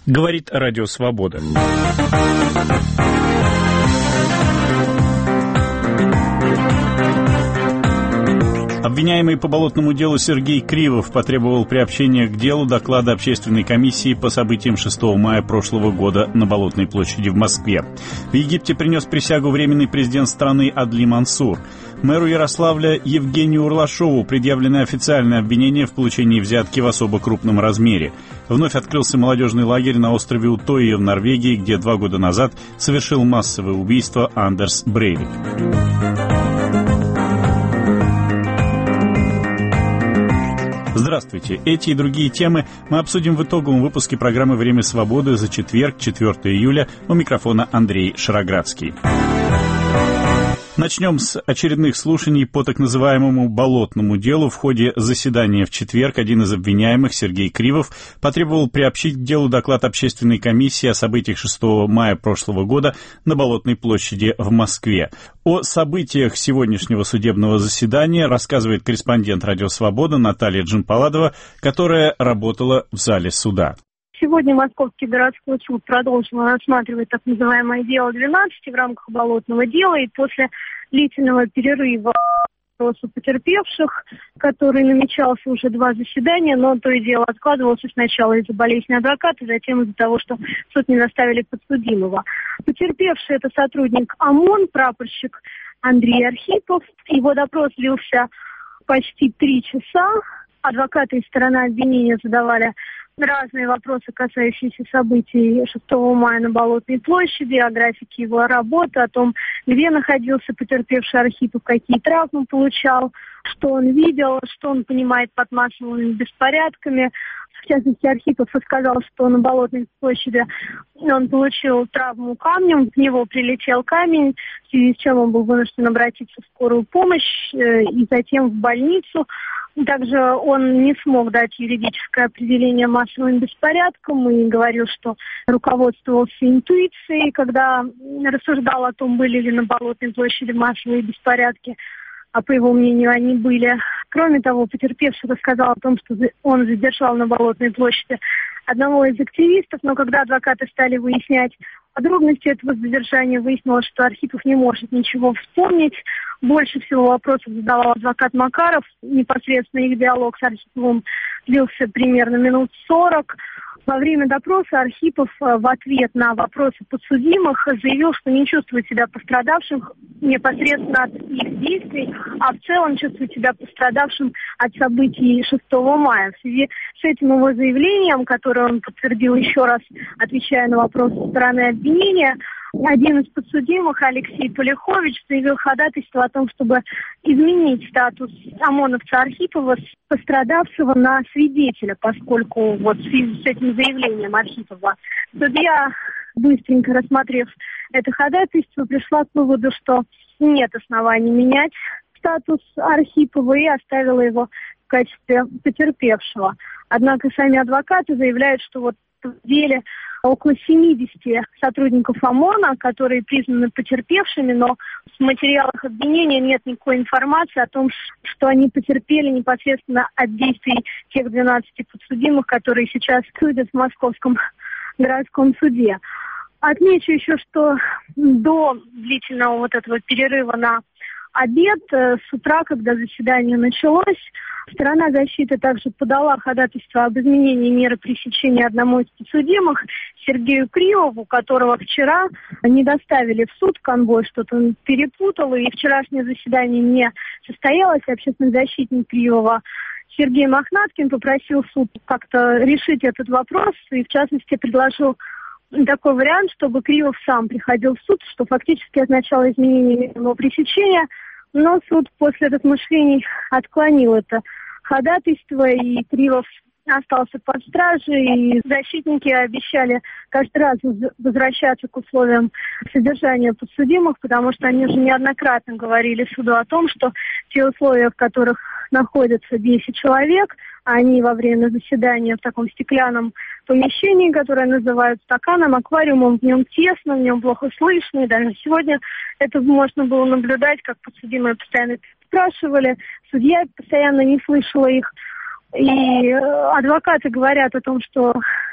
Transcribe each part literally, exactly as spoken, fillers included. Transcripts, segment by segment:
Говорит Радио Свобода. Обвиняемый по болотному делу Сергей Кривов потребовал приобщения к делу доклада общественной комиссии по событиям шестого мая прошлого года на Болотной площади в Москве. В Египте принес присягу временный президент страны Адли Мансур. Мэру Ярославля Евгению Урлашову предъявлены официальные обвинения в получении взятки в особо крупном размере. Вновь открылся молодежный лагерь на острове Утойя в Норвегии, где два года назад совершил массовое убийство Андерс Брейвик. Здравствуйте. Эти и другие темы мы обсудим в итоговом выпуске программы «Время свободы» за четверг, четвёртого июля. У микрофона Андрей Шароградский. Начнем с очередных слушаний по так называемому болотному делу. В ходе заседания в четверг один из обвиняемых, Сергей Кривов, потребовал приобщить к делу доклад общественной комиссии о событиях шестого мая прошлого года на Болотной площади в Москве. О событиях сегодняшнего судебного заседания рассказывает корреспондент «Радио Свобода» Наталья Джампаладова, которая работала в зале суда. Сегодня Московский городской суд продолжил рассматривать так называемое дело двенадцать в рамках болотного дела, и после длительного перерыва вопросов потерпевших, который намечался уже два заседания, но то и дело откладывался сначала из-за болезни адвоката, затем из-за того, что в суд не доставили подсудимого. Потерпевший — это сотрудник ОМОН, прапорщик Андрей Архипов. Его допрос длился почти три часа. Адвокаты и сторона обвинения задавали разные вопросы, касающиеся событий шестого мая на Болотной площади, о графике его работы, о том, где находился потерпевший Архипов, какие травмы получал, что он видел, что он понимает под массовыми беспорядками. В частности, Архипов рассказал, что на Болотной площади он получил травму камнем, в него прилетел камень, в связи с чем он был вынужден обратиться в скорую помощь и затем в больницу. Также он не смог дать юридическое определение массовым беспорядкам и говорил, что руководствовался интуицией, когда рассуждал о том, были ли на Болотной площади массовые беспорядки, а по его мнению они были. Кроме того, потерпевший рассказал о том, что он задержал на Болотной площади одного из активистов, но когда адвокаты стали выяснять подробности этого задержания, выяснилось, что Архипов не может ничего вспомнить. Больше всего вопросов задавал адвокат Макаров. Непосредственно их диалог с Архиповым длился примерно минут сорок. Во время допроса Архипов в ответ на вопросы подсудимых заявил, что не чувствует себя пострадавшим непосредственно от их действий, а в целом чувствует себя пострадавшим от событий шестого мая. В связи с этим его заявлением, которое он подтвердил еще раз, отвечая на вопросы стороны обвинения, один из подсудимых, Алексей Полихович, заявил ходатайство о том, чтобы изменить статус ОМОНовца Архипова с пострадавшего на свидетеля, поскольку вот в связи с этим заявлением Архипова судья, быстренько рассмотрев это ходатайство, пришла к выводу, что нет оснований менять статус Архипова и оставила его в качестве потерпевшего. Однако сами адвокаты заявляют, что вот в деле около семидесяти сотрудников ОМОНа, которые признаны потерпевшими, но в материалах обвинения нет никакой информации о том, что они потерпели непосредственно от действий тех двенадцати подсудимых, которые сейчас судят в Московском городском суде. Отмечу еще, что до длительного вот этого перерыва на обед, с утра, когда заседание началось, сторона защиты также подала ходатайство об изменении меры пресечения одному из подсудимых, Сергею Кривову, которого вчера не доставили в суд, конвой что-то он перепутал, и вчерашнее заседание не состоялось. Общественный защитник Кривова Сергей Мохнаткин попросил суд как-то решить этот вопрос, и в частности предложил такой вариант, чтобы Кривов сам приходил в суд, что фактически означало изменение мерного пресечения, но суд после размышлений отклонил это ходатайство, и Кривов остался под стражей, и защитники обещали каждый раз возвращаться к условиям содержания подсудимых, потому что они уже неоднократно говорили суду о том, что те условия, в которых находятся десять человек, они во время заседания в таком стеклянном помещении, которое называют стаканом, аквариумом, в нем тесно, в нем плохо слышно, и даже сегодня это можно было наблюдать, как подсудимые постоянно спрашивали, судья постоянно не слышала их. И адвокаты говорят о том, что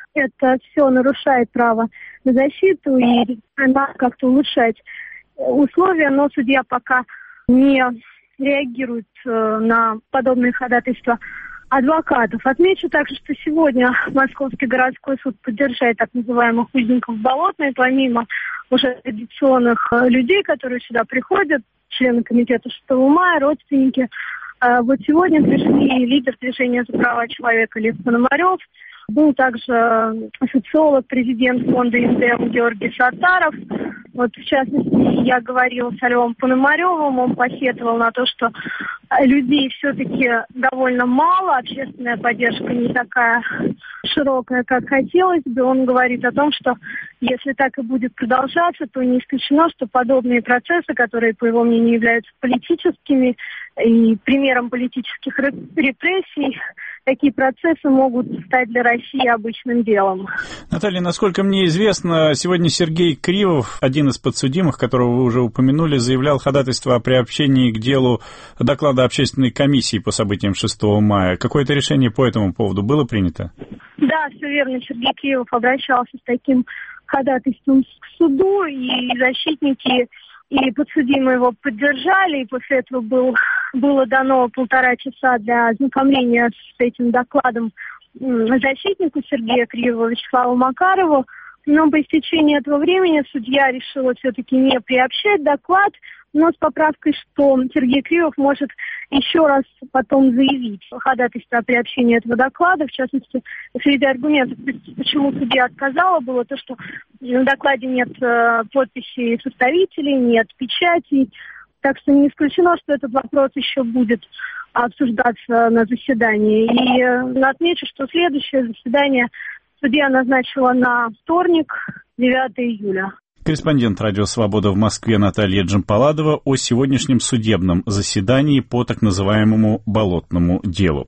это все нарушает право на защиту и надо как-то улучшать условия, но судья пока не реагирует на подобные ходатайства адвокатов. Отмечу также, что сегодня Московский городской суд поддержает так называемых узников Болотной, помимо уже традиционных людей, которые сюда приходят, члены комитета шестого мая, родственники. Вот сегодня пришли лидер движения за права человека Лев Пономарев, был также социолог, президент фонда «Индем» Георгий Саттаров. Вот, в частности, я говорила с Львом Пономаревым, он посетовал на то, что людей все-таки довольно мало, общественная поддержка не такая широкая, как хотелось бы. Он говорит о том, что если так и будет продолжаться, то не исключено, что подобные процессы, которые, по его мнению, являются политическими и примером политических репрессий, такие процессы могут стать для России обычным делом. Наталья, насколько мне известно, сегодня Сергей Кривов, один из подсудимых, которого вы уже упомянули, заявлял ходатайство о приобщении к делу доклада общественной комиссии по событиям шестого мая. Какое-то решение по этому поводу было принято? Да, все верно. Сергей Кривов обращался с таким ходатайством к суду, и защитники и подсудимые его поддержали, и после этого был, было дано полтора часа для ознакомления с этим докладом защитнику Сергея Кривова Вячеславу Макарову. Но по истечении этого времени судья решила все-таки не приобщать доклад, но с поправкой, что Сергей Кривов может еще раз потом заявить ходатайство о приобщении этого доклада. В частности, среди аргументов, почему судья отказала, было то, что в докладе нет э, подписей составителей, нет печатей. Так что не исключено, что этот вопрос еще будет обсуждаться на заседании. И э, отмечу, что следующее заседание судья назначила на вторник, девятого июля. Корреспондент «Радио Свобода» в Москве Наталья Джампаладова о сегодняшнем судебном заседании по так называемому болотному делу.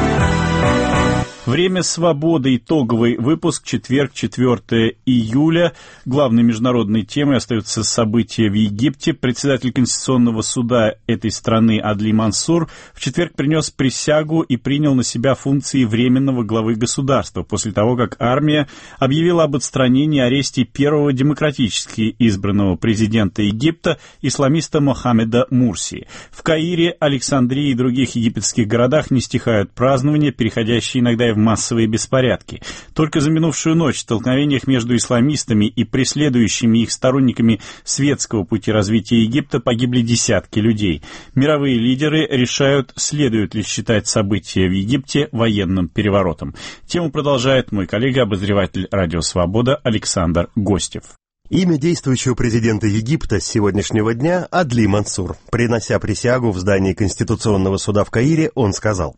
Время свободы. Итоговый выпуск. Четверг, четвёртого июля. Главной международной темой остаются события в Египте. Председатель Конституционного суда этой страны Адли Мансур в четверг принес присягу и принял на себя функции временного главы государства после того, как армия объявила об отстранении и аресте первого демократически избранного президента Египта, исламиста Мохаммеда Мурси. В Каире, Александрии и других египетских городах не стихают празднования, переходящие иногда и в массовые беспорядки. Только за минувшую ночь в столкновениях между исламистами и преследующими их сторонниками светского пути развития Египта погибли десятки людей. Мировые лидеры решают, следует ли считать события в Египте военным переворотом. Тему продолжает мой коллега-обозреватель «Радио Свобода» Александр Гостев. Имя действующего президента Египта с сегодняшнего дня – Адли Мансур. Принося присягу в здании Конституционного суда в Каире, он сказал: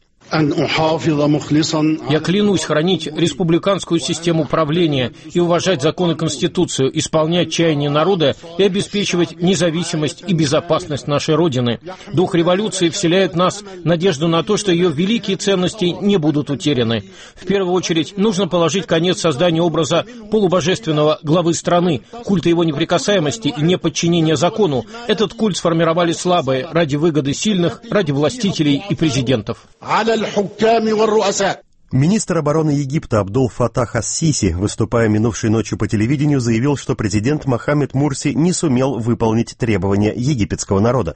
«Я клянусь хранить республиканскую систему правления и уважать законы и Конституцию, исполнять чаяния народа и обеспечивать независимость и безопасность нашей Родины. Дух революции вселяет в нас надежду на то, что ее великие ценности не будут утеряны. В первую очередь нужно положить конец созданию образа полубожественного главы страны, культа его неприкасаемости и неподчинения закону. Этот культ сформировали слабые ради выгоды сильных, ради властителей и президентов». Министр обороны Египта Абдул Фатах ас-Сиси, выступая минувшей ночью по телевидению, заявил, что президент Мохаммед Мурси не сумел выполнить требования египетского народа.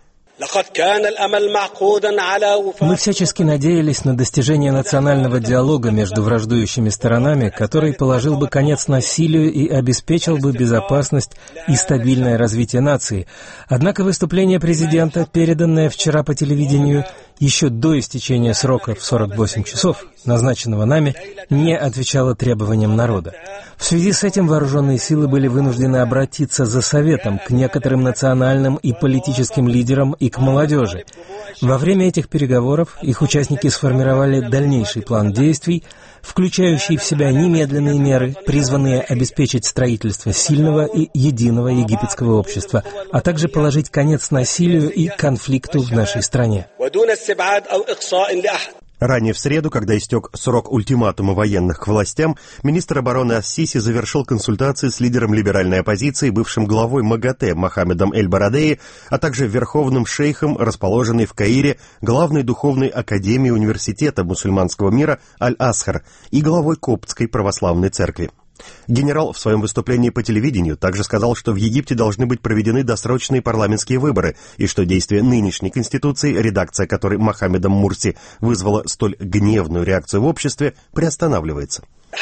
Мы всячески надеялись на достижение национального диалога между враждующими сторонами, который положил бы конец насилию и обеспечил бы безопасность и стабильное развитие нации. Однако выступление президента, переданное вчера по телевидению, еще до истечения срока в сорок восемь часов, назначенного нами, не отвечало требованиям народа. В связи с этим вооруженные силы были вынуждены обратиться за советом к некоторым национальным и политическим лидерам и к молодежи. Во время этих переговоров их участники сформировали дальнейший план действий, включающий в себя немедленные меры, призванные обеспечить строительство сильного и единого египетского общества, а также положить конец насилию и конфликту в нашей стране. Ранее в среду, когда истек срок ультиматума военных к властям, министр обороны ас-Сиси завершил консультации с лидером либеральной оппозиции, бывшим главой МАГАТЭ Мохаммедом Эль-Барадеи, а также верховным шейхом, расположенной в Каире главной духовной академии университета мусульманского мира Аль-Асхар и главой Коптской православной церкви. Генерал в своем выступлении по телевидению также сказал, что в Египте должны быть проведены досрочные парламентские выборы, и что действие нынешней конституции, редакция которой Мохаммедом Мурси вызвала столь гневную реакцию в обществе, приостанавливается.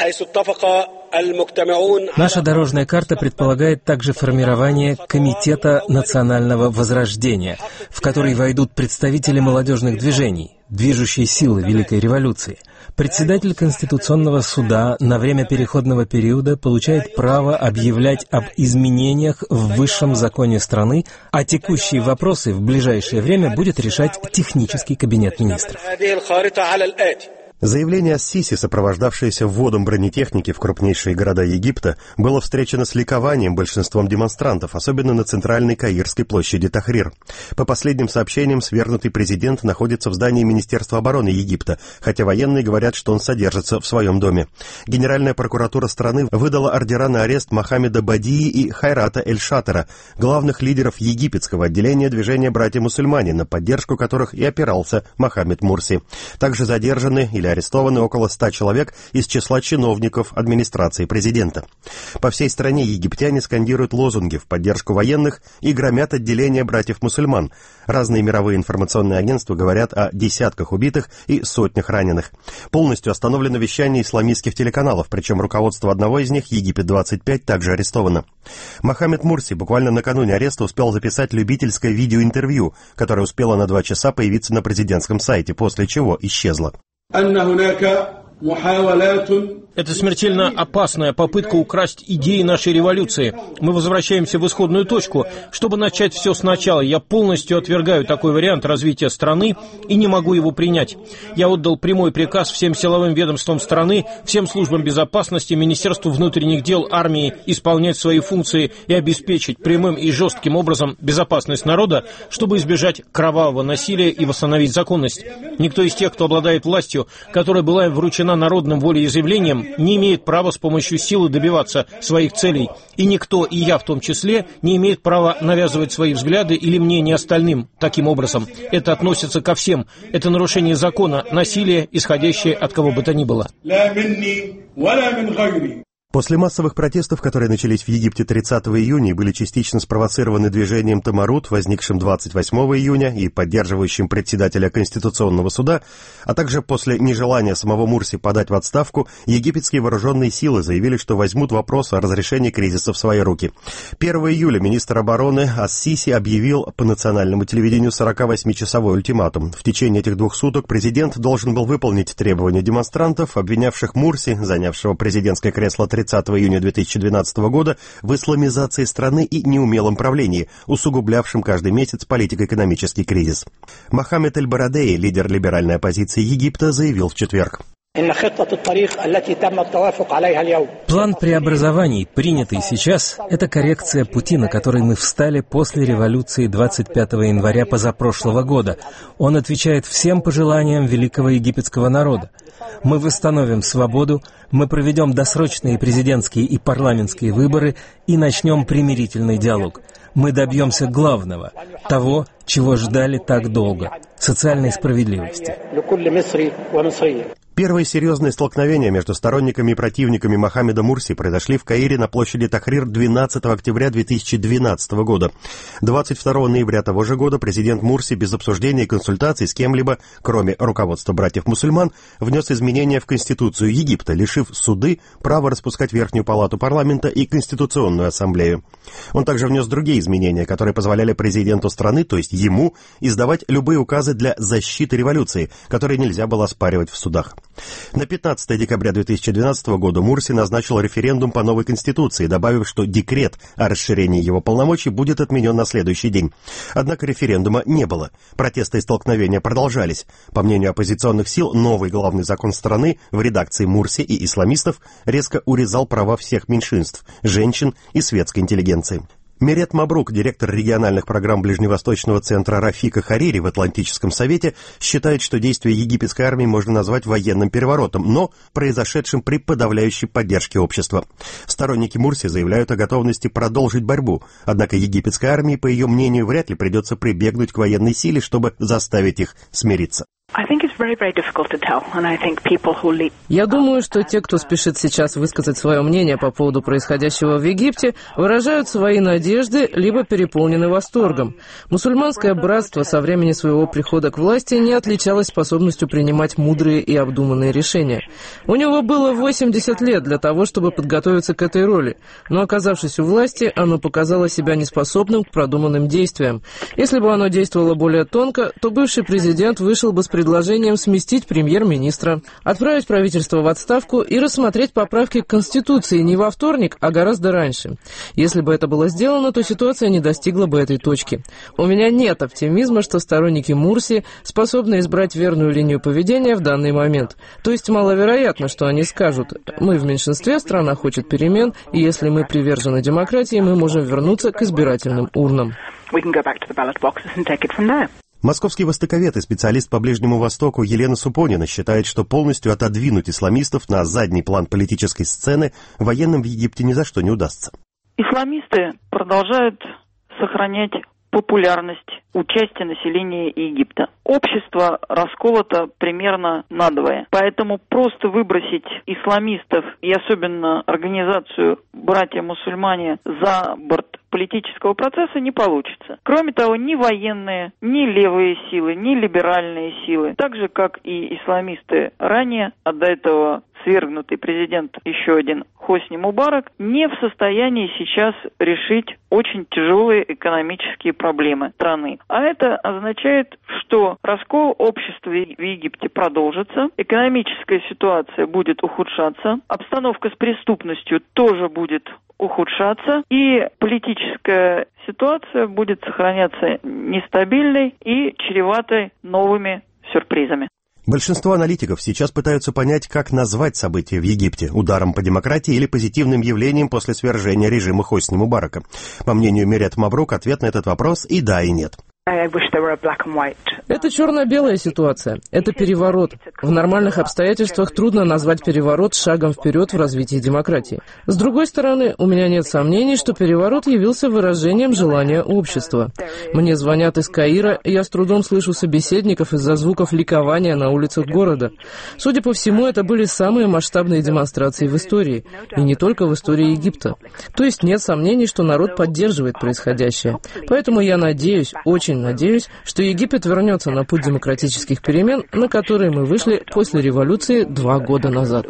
Наша дорожная карта предполагает также формирование Комитета национального возрождения, в который войдут представители молодежных движений, движущей силы Великой революции. Председатель Конституционного суда на время переходного периода получает право объявлять об изменениях в высшем законе страны, а текущие вопросы в ближайшее время будет решать технический кабинет министров. Заявление ас-Сиси, сопровождавшееся вводом бронетехники в крупнейшие города Египта, было встречено с ликованием большинством демонстрантов, особенно на центральной Каирской площади Тахрир. По последним сообщениям, свергнутый президент находится в здании Министерства обороны Египта, хотя военные говорят, что он содержится в своем доме. Генеральная прокуратура страны выдала ордера на арест Мохаммеда Бадии и Хайрата Эль-Шатера, главных лидеров египетского отделения движения «Братья-мусульмане», на поддержку которых и опирался Мохаммед Мурси. Также задержаны или арестованы около ста человек из числа чиновников администрации президента. По всей стране египтяне скандируют лозунги в поддержку военных и громят отделение братьев-мусульман. Разные мировые информационные агентства говорят о десятках убитых и сотнях раненых. Полностью остановлено вещание исламистских телеканалов, причем руководство одного из них, Египет двадцать пять, также арестовано. Мохаммед Мурси буквально накануне ареста успел записать любительское видеоинтервью, которое успело на два часа появиться на президентском сайте, после чего исчезло. Это смертельно опасная попытка украсть идеи нашей революции. Мы возвращаемся в исходную точку, чтобы начать все сначала. Я полностью отвергаю такой вариант развития страны и не могу его принять. Я отдал прямой приказ всем силовым ведомствам страны, всем службам безопасности, Министерству внутренних дел, армии исполнять свои функции и обеспечить прямым и жестким образом безопасность народа, чтобы избежать кровавого насилия и восстановить законность. Никто из тех, кто обладает властью, которая была им вручена народным волеизъявлением, не имеет права с помощью силы добиваться своих целей. И никто, и я в том числе, не имеет права навязывать свои взгляды или мнения остальным таким образом. Это относится ко всем. Это нарушение закона, насилие, исходящее от кого бы то ни было. После массовых протестов, которые начались в Египте тридцатого июня и были частично спровоцированы движением Тамарут, возникшим двадцать восьмого июня и поддерживающим председателя Конституционного суда, а также после нежелания самого Мурси подать в отставку, египетские вооруженные силы заявили, что возьмут вопрос о разрешении кризиса в свои руки. первого июля министр обороны ас-Сиси объявил по национальному телевидению сорокавосьмичасовой ультиматум. В течение этих двух суток президент должен был выполнить требования демонстрантов, обвинявших Мурси, занявшего президентское кресло тридцатого июня две тысячи двенадцатого года, в исламизации страны и неумелом правлении, усугублявшем каждый месяц политико-экономический кризис. Мохаммед Эль-Барадеи, лидер либеральной оппозиции Египта, заявил в четверг. План преобразований, принятый сейчас, это коррекция пути, на который мы встали после революции двадцать пятого января позапрошлого года. Он отвечает всем пожеланиям великого египетского народа. Мы восстановим свободу, мы проведем досрочные президентские и парламентские выборы и начнем примирительный диалог. Мы добьемся главного, того, чего ждали так долго – социальной справедливости. Первые серьезные столкновения между сторонниками и противниками Мохаммеда Мурси произошли в Каире на площади Тахрир двенадцатого октября две тысячи двенадцатого года. двадцать второго ноября того же года президент Мурси без обсуждения и консультаций с кем-либо, кроме руководства братьев-мусульман, внес изменения в Конституцию Египта, лишив суды права распускать Верхнюю палату парламента и Конституционную ассамблею. Он также внес другие изменения, которые позволяли президенту страны, то есть ему, издавать любые указы для защиты революции, которые нельзя было оспаривать в судах. На пятнадцатого декабря две тысячи двенадцатого года Мурси назначил референдум по новой Конституции, добавив, что декрет о расширении его полномочий будет отменен на следующий день. Однако референдума не было. Протесты и столкновения продолжались. По мнению оппозиционных сил, новый главный закон страны в редакции Мурси и исламистов резко урезал права всех меньшинств, женщин и светской интеллигенции. Мерет Мабрук, директор региональных программ Ближневосточного центра Рафика Харири в Атлантическом совете, считает, что действия египетской армии можно назвать военным переворотом, но произошедшим при подавляющей поддержке общества. Сторонники Мурси заявляют о готовности продолжить борьбу, однако египетской армии, по ее мнению, вряд ли придется прибегнуть к военной силе, чтобы заставить их смириться. Я думаю, что те, кто спешит сейчас высказать свое мнение по поводу происходящего в Египте, выражают свои надежды, либо переполнены восторгом. Мусульманское братство со времени своего прихода к власти не отличалось способностью принимать мудрые и обдуманные решения. У него было восемьдесят лет для того, чтобы подготовиться к этой роли, но, оказавшись у власти, оно показало себя неспособным к продуманным действиям. Если бы оно действовало более тонко, то бывший президент вышел бы с предложением сместить премьер-министра, отправить правительство в отставку и рассмотреть поправки к Конституции не во вторник, а гораздо раньше. Если бы это было сделано, то ситуация не достигла бы этой точки. У меня нет оптимизма, что сторонники Мурси способны избрать верную линию поведения в данный момент. То есть маловероятно, что они скажут: мы в меньшинстве, страна хочет перемен, и если мы привержены демократии, мы можем вернуться к избирательным урнам. Московский востоковед и специалист по Ближнему Востоку Елена Супонина считает, что полностью отодвинуть исламистов на задний план политической сцены военным в Египте ни за что не удастся. Исламисты продолжают сохранять популярность участия населения Египта. Общество расколото примерно надвое. Поэтому просто выбросить исламистов и особенно организацию «Братья-мусульмане» за борт политического процесса не получится. Кроме того, ни военные, ни левые силы, ни либеральные силы, так же, как и исламисты ранее, а до этого свергнутый президент еще один Хосни Мубарак, не в состоянии сейчас решить очень тяжелые экономические проблемы страны. А это означает, что раскол общества в Египте продолжится, экономическая ситуация будет ухудшаться, обстановка с преступностью тоже будет ухудшаться, и политическая ситуация будет сохраняться нестабильной и чреватой новыми сюрпризами. Большинство аналитиков сейчас пытаются понять, как назвать события в Египте – ударом по демократии или позитивным явлением после свержения режима Хосни Мубарака. По мнению Мерет Мабрук, ответ на этот вопрос и да, и нет. Это черно-белая ситуация. Это переворот. В нормальных обстоятельствах трудно назвать переворот шагом вперед в развитии демократии. С другой стороны, у меня нет сомнений, что переворот явился выражением желания общества. Мне звонят из Каира, и я с трудом слышу собеседников из-за звуков ликования на улицах города. Судя по всему, это были самые масштабные демонстрации в истории, и не только в истории Египта. То есть нет сомнений, что народ поддерживает происходящее. Поэтому я надеюсь, очень надеюсь, что Египет вернется на путь демократических перемен, на которые мы вышли после революции два года назад.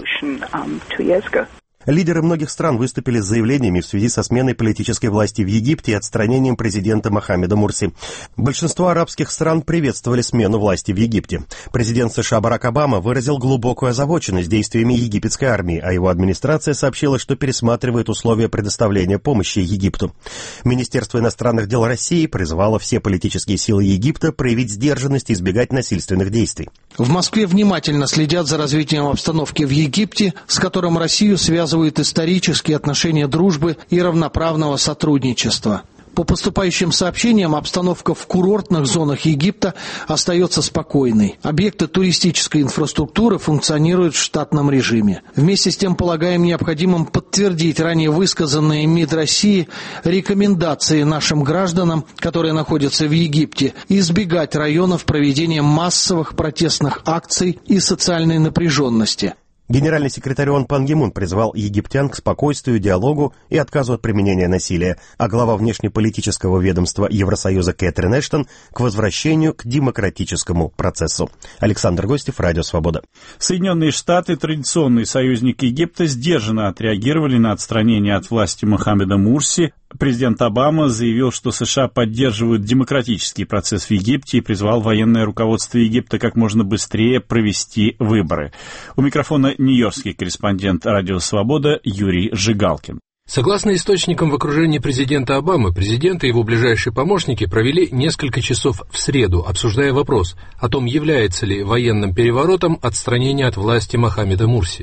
Лидеры многих стран выступили с заявлениями в связи со сменой политической власти в Египте и отстранением президента Мохаммеда Мурси. Большинство арабских стран приветствовали смену власти в Египте. Президент США Барак Обама выразил глубокую озабоченность действиями египетской армии, а его администрация сообщила, что пересматривает условия предоставления помощи Египту. Министерство иностранных дел России призвало все политические силы Египта проявить сдержанность и избегать насильственных действий. В Москве внимательно следят за развитием обстановки в Египте, с которым Россию связывают исторические отношения дружбы и равноправного сотрудничества. По поступающим сообщениям, обстановка в курортных зонах Египта остается спокойной. Объекты туристической инфраструктуры функционируют в штатном режиме. Вместе с тем, полагаем необходимым подтвердить ранее высказанные МИД России рекомендации нашим гражданам, которые находятся в Египте, избегать районов проведения массовых протестных акций и социальной напряженности. Генеральный секретарь ООН Пан Ги Мун призвал египтян к спокойствию, диалогу и отказу от применения насилия, а глава внешнеполитического ведомства Евросоюза Кэтрин Эштон к возвращению к демократическому процессу. Александр Гостев, Радио Свобода. Соединенные Штаты, традиционный союзник Египта, сдержанно отреагировали на отстранение от власти Мохаммеда Мурси. Президент Обама заявил, что США поддерживают демократический процесс в Египте и призвал военное руководство Египта как можно быстрее провести выборы. У микрофона нью-йоркский корреспондент «Радио Свобода» Юрий Жигалкин. Согласно источникам в окружении президента Обамы, президент и его ближайшие помощники провели несколько часов в среду, обсуждая вопрос о том, является ли военным переворотом отстранение от власти Мохаммеда Мурси.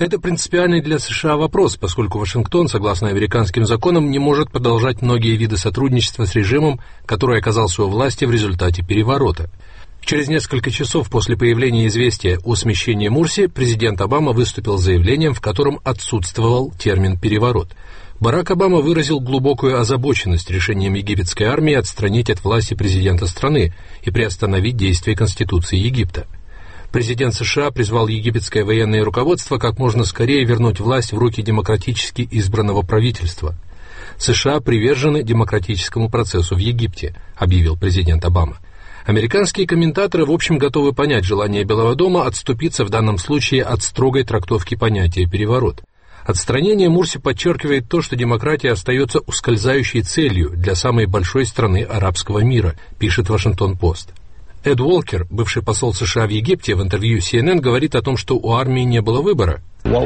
Это принципиальный для США вопрос, поскольку Вашингтон, согласно американским законам, не может продолжать многие виды сотрудничества с режимом, который оказался у власти в результате переворота. Через несколько часов после появления известия о смещении Мурси президент Обама выступил с заявлением, в котором отсутствовал термин «переворот». Барак Обама выразил глубокую озабоченность решением египетской армии отстранить от власти президента страны и приостановить действие Конституции Египта. Президент США призвал египетское военное руководство как можно скорее вернуть власть в руки демократически избранного правительства. США привержены демократическому процессу в Египте, объявил президент Обама. Американские комментаторы в общем готовы понять желание Белого дома отступиться в данном случае от строгой трактовки понятия «переворот». Отстранение Мурси подчеркивает то, что демократия остается ускользающей целью для самой большой страны арабского мира, пишет Вашингтон-Пост. Эд Уолкер, бывший посол США в Египте, в интервью си эн эн говорит о том, что у армии не было выбора.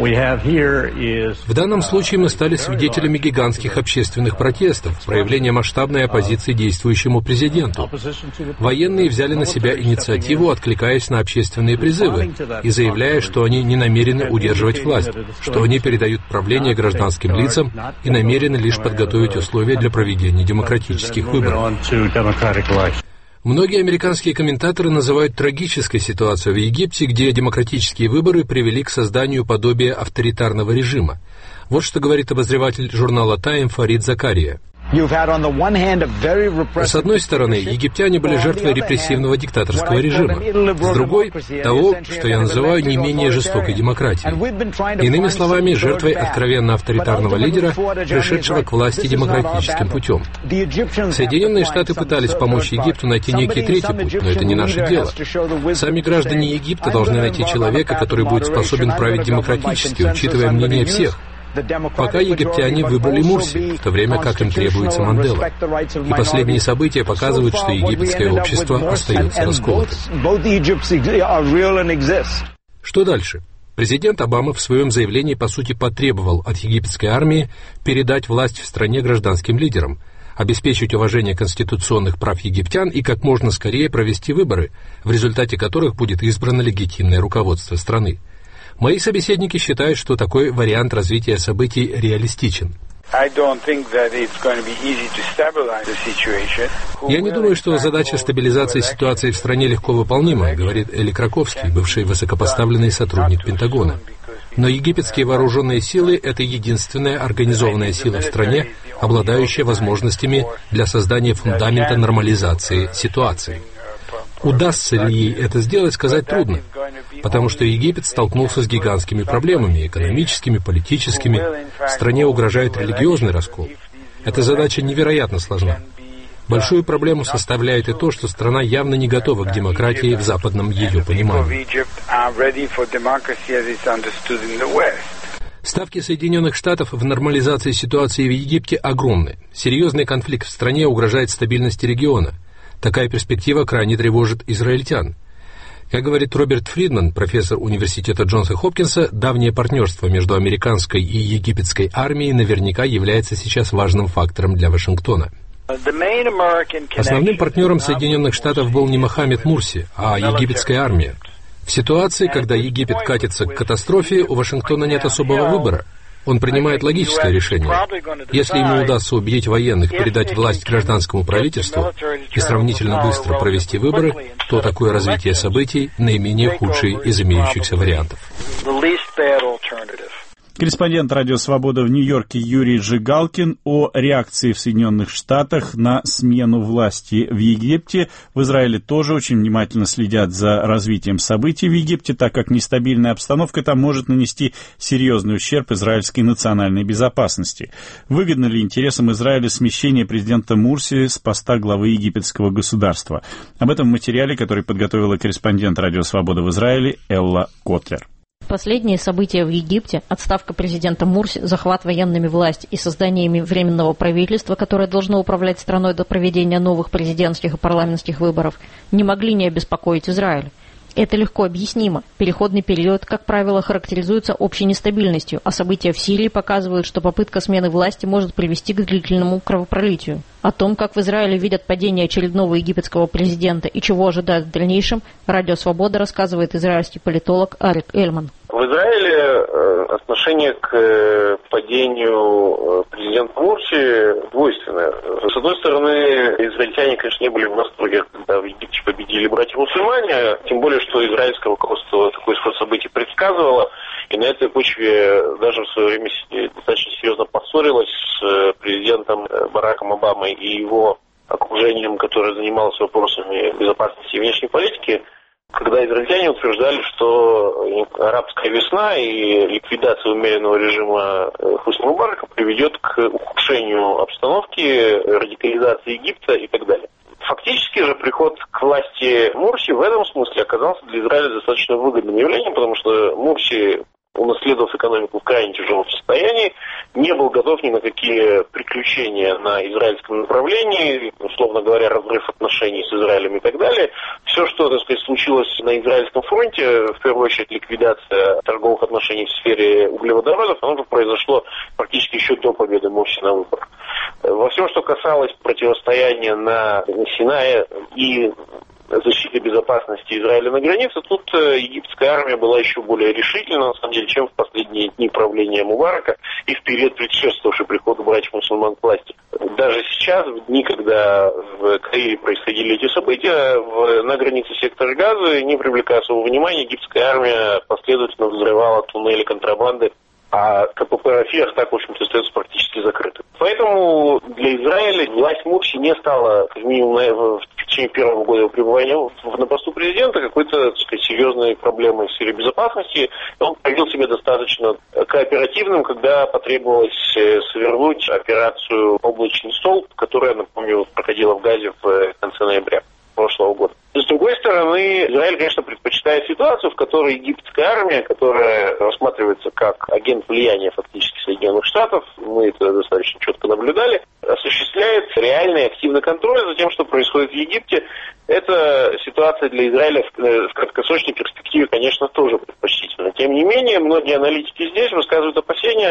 В данном случае мы стали свидетелями гигантских общественных протестов, проявления масштабной оппозиции действующему президенту. Военные взяли на себя инициативу, откликаясь на общественные призывы и заявляя, что они не намерены удерживать власть, что они передают правление гражданским лицам и намерены лишь подготовить условия для проведения демократических выборов. Многие американские комментаторы называют трагической ситуацию в Египте, где демократические выборы привели к созданию подобия авторитарного режима. Вот что говорит обозреватель журнала «Тайм» Фарид Закария. С одной стороны, египтяне были жертвой репрессивного диктаторского режима. С другой, того, что я называю не менее жестокой демократией. Иными словами, жертвой откровенно авторитарного лидера, пришедшего к власти демократическим путем. Соединенные Штаты пытались помочь Египту найти некий третий путь, но это не наше дело. Сами граждане Египта должны найти человека, который будет способен править демократически, учитывая мнение всех. Пока египтяне выбрали Мурси, в то время как им требуется Мандела. И последние события показывают, что египетское общество остается расколотым. Что дальше? Президент Обама в своем заявлении, по сути, потребовал от египетской армии передать власть в стране гражданским лидерам, обеспечить уважение конституционных прав египтян и как можно скорее провести выборы, в результате которых будет избрано легитимное руководство страны. Мои собеседники считают, что такой вариант развития событий реалистичен. Я не думаю, что задача стабилизации ситуации в стране легко выполнима, говорит Эли Краковский, бывший высокопоставленный сотрудник Пентагона. Но египетские вооруженные силы – это единственная организованная сила в стране, обладающая возможностями для создания фундамента нормализации ситуации. Удастся ли ей это сделать, сказать трудно, потому что Египет столкнулся с гигантскими проблемами, экономическими, политическими. Стране угрожает религиозный раскол. Эта задача невероятно сложна. Большую проблему составляет и то, что страна явно не готова к демократии в западном ее понимании. Ставки Соединенных Штатов в нормализации ситуации в Египте огромны. Серьезный конфликт в стране угрожает стабильности региона. Такая перспектива крайне тревожит израильтян. Как говорит Роберт Фридман, профессор университета Джонса Хопкинса, давнее партнерство между американской и египетской армией наверняка является сейчас важным фактором для Вашингтона. Основным партнером Соединенных Штатов был не Мохаммед Мурси, а египетская армия. В ситуации, когда Египет катится к катастрофе, у Вашингтона нет особого выбора. Он принимает логическое решение. Если ему удастся убедить военных передать власть гражданскому правительству и сравнительно быстро провести выборы, то такое развитие событий наименее худший из имеющихся вариантов. Корреспондент «Радио Свобода» в Нью-Йорке Юрий Жигалкин о реакции в Соединенных Штатах на смену власти в Египте. В Израиле тоже очень внимательно следят за развитием событий в Египте, так как нестабильная обстановка там может нанести серьезный ущерб израильской национальной безопасности. Выгодно ли интересам Израиля смещение президента Мурси с поста главы египетского государства? Об этом в материале, который подготовила корреспондент «Радио Свобода» в Израиле Элла Котлер. Последние события в Египте, отставка президента Мурси, захват военными власти и создание ими временного правительства, которое должно управлять страной до проведения новых президентских и парламентских выборов, не могли не обеспокоить Израиль. Это легко объяснимо. Переходный период, как правило, характеризуется общей нестабильностью, а события в Сирии показывают, что попытка смены власти может привести к длительному кровопролитию. О том, как в Израиле видят падение очередного египетского президента и чего ожидают в дальнейшем, «Радио Свобода» рассказывает израильский политолог Арик Эльман. В Израиле отношение к падению президента Мурси двойственное. С одной стороны, израильтяне, конечно, не были в восторге, когда в Египте победили братья-мусульмане, тем более, что израильское руководство такой исход событий предсказывало, и на этой почве даже в свое время достаточно серьезно поссорилось с президентом Бараком Обамой и его окружением, которое занималось вопросами безопасности и внешней политики, когда израильтяне утверждали, что арабская весна и ликвидация умеренного режима Хосни Мубарака приведет к ухудшению обстановки, радикализации Египта и так далее. Фактически же приход к власти Мурси в этом смысле оказался для Израиля достаточно выгодным явлением, потому что Мурси, унаследовав экономику в крайне тяжелом состоянии, не был готов ни на какие приключения на израильском направлении, условно говоря, разрыв отношений с Израилем и так далее. Все, что, так сказать, случилось на израильском фронте, в первую очередь ликвидация торговых отношений в сфере углеводородов, оно произошло практически еще до победы Мурси на выборах. Во всем, что касалось противостояния на Синае и защиты безопасности Израиля на границе, тут египетская армия была еще более решительна, на самом деле, чем в последние дни правления Мубарака и в период, предшествовавший приходу братьев-мусульман к власти. Даже сейчас, в дни, когда в Каире происходили эти события, в, на границе сектора Газы, не привлекая особого внимания, египетская армия последовательно взрывала туннели контрабанды, а КПП Рафиах так, в общем-то, остается практически закрытым. Поэтому для Израиля власть Мурси не стала, как минимум, в течение первого года его пребывания на посту президента какой-то, так сказать, серьезной проблемой в сфере безопасности. Он проявил себя достаточно кооперативным, когда потребовалось свернуть операцию «Облачный столб», которая, напомню, проходила в Газе в конце ноября прошлого года. С другой стороны, Израиль, конечно, предпочитает ситуацию, в которой египетская армия, которая рассматривается как агент влияния фактически Соединенных Штатов, мы это достаточно четко наблюдали, осуществляет реальный активный контроль за тем, что происходит в Египте. Эта ситуация для Израиля в краткосрочной перспективе, конечно, тоже предпочтительна. Тем не менее, многие аналитики здесь высказывают опасения,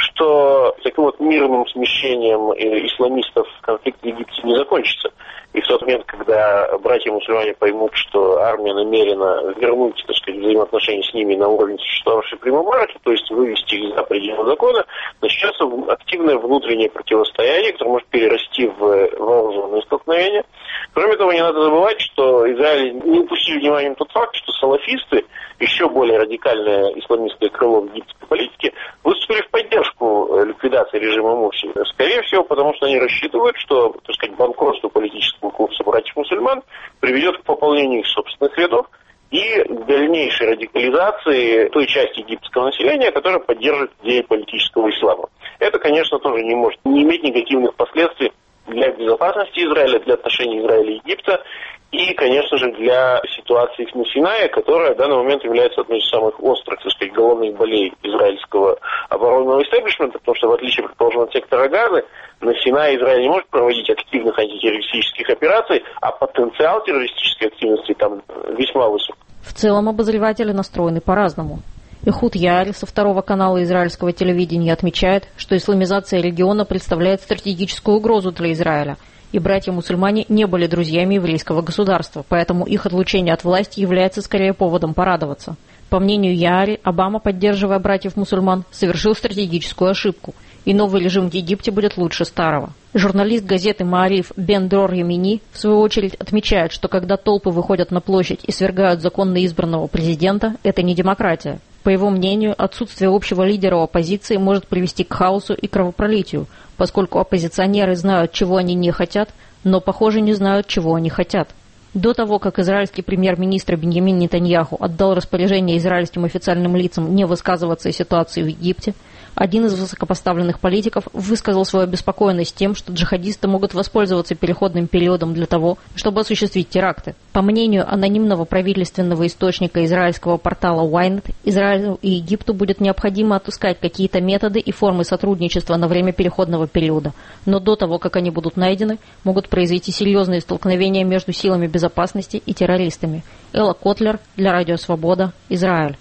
что таким вот мирным смещением исламистов конфликт в Египте не закончится. И в тот момент, когда братья-мусульмане поймут, что армия намерена вернуть, так сказать, взаимоотношения с ними на уровень существовавшей при Мубараке, то есть вывести их за пределы закона, начнется активное внутреннее противостояние, которое может перерасти в вооруженные столкновения. Кроме того, не надо забывать, что Израиль не упустил вниманием тот факт, что салафисты, еще более радикальное исламистское крыло в египетской политике, выступили в поддержку ликвидации режима Мурси. Скорее всего, потому что они рассчитывают, что, так сказать, банкротство политического курса братьев-мусульман приведет к пополнению их собственных рядов и к дальнейшей радикализации той части египетского населения, которая поддерживает идеи политического ислама. Это, конечно, тоже не может не иметь негативных последствий для безопасности Израиля, для отношений Израиля и Египта и, конечно же, для ситуации на Синае, которая в данный момент является одной из самых острых, так сказать, головных болей израильского оборонного истеблишмента, потому что, в отличие, предположим, от сектора Газы, на Синае Израиль не может проводить активных антитеррористических операций, а потенциал террористической активности там весьма высок. В целом обозреватели настроены по-разному. Эхуд Яари со второго канала израильского телевидения отмечает, что исламизация региона представляет стратегическую угрозу для Израиля, и братья-мусульмане не были друзьями еврейского государства, поэтому их отлучение от власти является скорее поводом порадоваться. По мнению Яари, Обама, поддерживая братьев-мусульман, совершил стратегическую ошибку, и новый режим в Египте будет лучше старого. Журналист газеты «Маариф» Бен Дрор Ямини, в свою очередь, отмечает, что когда толпы выходят на площадь и свергают законно избранного президента, это не демократия. По его мнению, отсутствие общего лидера у оппозиции может привести к хаосу и кровопролитию, поскольку оппозиционеры знают, чего они не хотят, но, похоже, не знают, чего они хотят. До того, как израильский премьер-министр Биньямин Нетаньяху отдал распоряжение израильским официальным лицам не высказываться о ситуации в Египте, один из высокопоставленных политиков высказал свою обеспокоенность тем, что джихадисты могут воспользоваться переходным периодом для того, чтобы осуществить теракты. По мнению анонимного правительственного источника израильского портала Ynet, Израилю и Египту будет необходимо отыскать какие-то методы и формы сотрудничества на время переходного периода, но до того, как они будут найдены, могут произойти серьезные столкновения между силами безопасности и террористами. Элла Котлер для Радио Свобода, Израиль.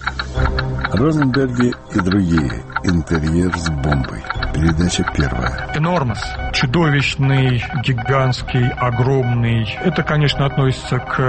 Розенберги и другие. Интерьер с бомбой. Передача первая. Энормос. Чудовищный, гигантский, огромный. Это, конечно, относится к